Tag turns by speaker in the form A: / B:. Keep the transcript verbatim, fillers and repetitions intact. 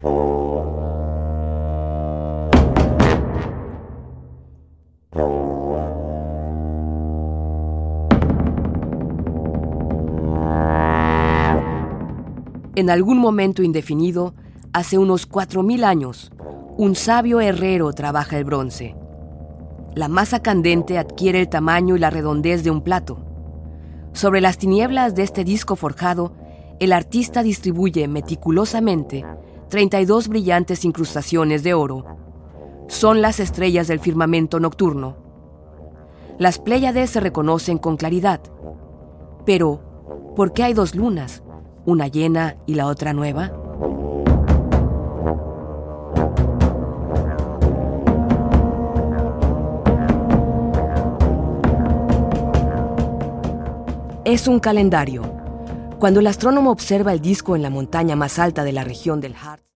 A: En algún momento indefinido, hace unos cuatro mil años, un sabio herrero trabaja el bronce. La masa candente adquiere el tamaño y la redondez de un plato. Sobre las tinieblas de este disco forjado, el artista distribuye meticulosamente treinta y dos brillantes incrustaciones de oro. Son las estrellas del firmamento nocturno. Las Pléyades se reconocen con claridad. Pero, ¿por qué hay dos lunas? ¿Una llena y la otra nueva? Es un calendario. Cuando el astrónomo observa el disco en la montaña más alta de la región del Harz,